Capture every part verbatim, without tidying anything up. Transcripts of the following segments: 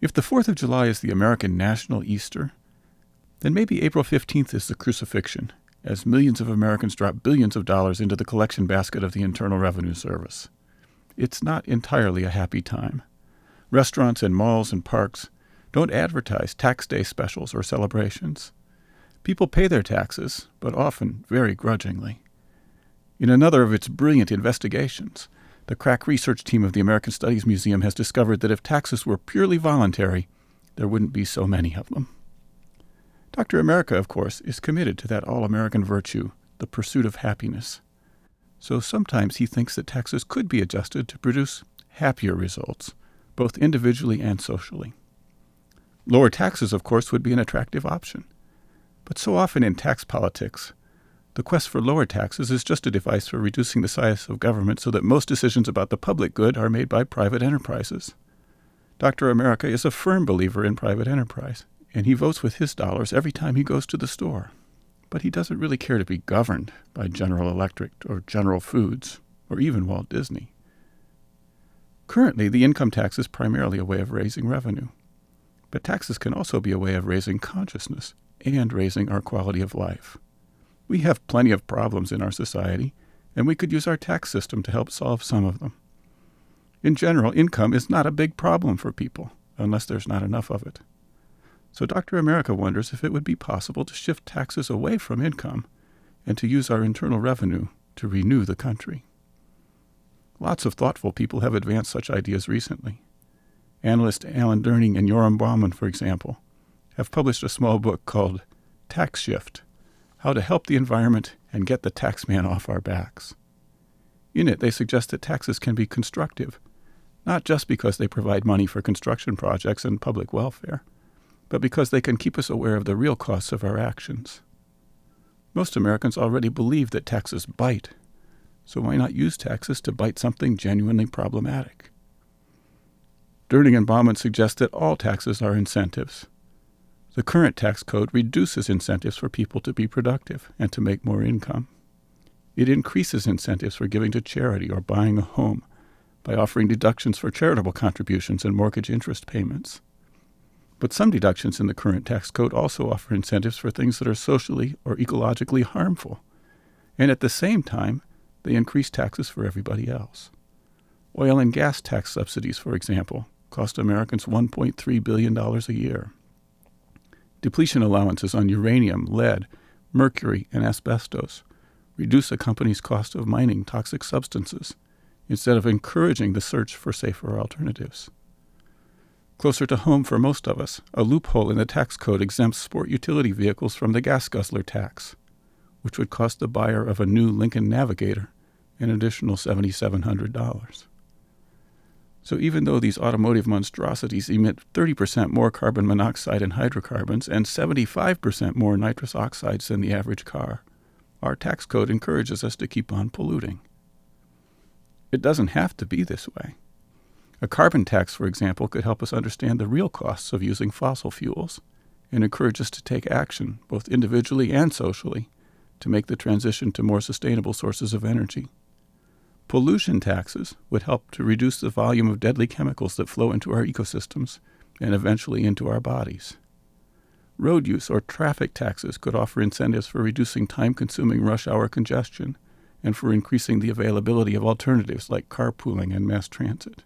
If the fourth of July is the American national Easter, then maybe April fifteenth is the crucifixion, as millions of Americans drop billions of dollars into the collection basket of the Internal Revenue Service. It's not entirely a happy time. Restaurants and malls and parks don't advertise tax day specials or celebrations. People pay their taxes, but often very grudgingly. In another of its brilliant investigations, the crack research team of the American Studies Museum has discovered that if taxes were purely voluntary, there wouldn't be so many of them. Doctor America, of course, is committed to that all-American virtue, the pursuit of happiness. So sometimes he thinks that taxes could be adjusted to produce happier results, both individually and socially. Lower taxes, of course, would be an attractive option. But so often in tax politics, the quest for lower taxes is just a device for reducing the size of government so that most decisions about the public good are made by private enterprises. Doctor America is a firm believer in private enterprise, and he votes with his dollars every time he goes to the store. But he doesn't really care to be governed by General Electric or General Foods or even Walt Disney. Currently, the income tax is primarily a way of raising revenue. But taxes can also be a way of raising consciousness and raising our quality of life. We have plenty of problems in our society, and we could use our tax system to help solve some of them. In general, income is not a big problem for people, unless there's not enough of it. So Doctor America wonders if it would be possible to shift taxes away from income and to use our internal revenue to renew the country. Lots of thoughtful people have advanced such ideas recently. Analyst Alan Durning and Yoram Bauman, for example, have published a small book called Tax Shift: How to Help the Environment and Get the Taxman Off Our Backs. In it, they suggest that taxes can be constructive, not just because they provide money for construction projects and public welfare, but because they can keep us aware of the real costs of our actions. Most Americans already believe that taxes bite, so why not use taxes to bite something genuinely problematic? Durning and Bauman suggest that all taxes are incentives. The current tax code reduces incentives for people to be productive and to make more income. It increases incentives for giving to charity or buying a home by offering deductions for charitable contributions and mortgage interest payments. But some deductions in the current tax code also offer incentives for things that are socially or ecologically harmful, and at the same time, they increase taxes for everybody else. Oil and gas tax subsidies, for example, cost Americans one point three billion dollars a year. Depletion allowances on uranium, lead, mercury, and asbestos reduce a company's cost of mining toxic substances instead of encouraging the search for safer alternatives. Closer to home for most of us, a loophole in the tax code exempts sport utility vehicles from the gas guzzler tax, which would cost the buyer of a new Lincoln Navigator an additional seven thousand seven hundred dollars. So even though these automotive monstrosities emit thirty percent more carbon monoxide and hydrocarbons and seventy-five percent more nitrous oxides than the average car, our tax code encourages us to keep on polluting. It doesn't have to be this way. A carbon tax, for example, could help us understand the real costs of using fossil fuels and encourage us to take action, both individually and socially, to make the transition to more sustainable sources of energy. Pollution taxes would help to reduce the volume of deadly chemicals that flow into our ecosystems and eventually into our bodies. Road use or traffic taxes could offer incentives for reducing time-consuming rush hour congestion and for increasing the availability of alternatives like carpooling and mass transit.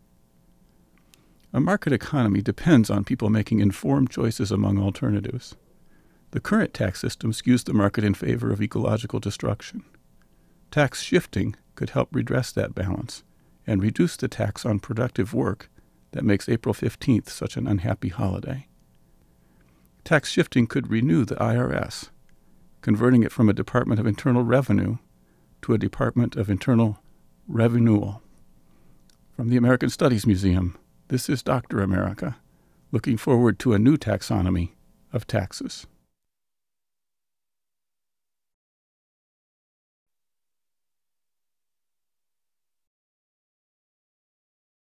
A market economy depends on people making informed choices among alternatives. The current tax system skews the market in favor of ecological destruction. Tax shifting could help redress that balance and reduce the tax on productive work that makes April fifteenth such an unhappy holiday. Tax shifting could renew the I R S, converting it from a Department of Internal Revenue to a Department of Internal Revenue. From the American Studies Museum, this is Doctor America, looking forward to a new taxonomy of taxes.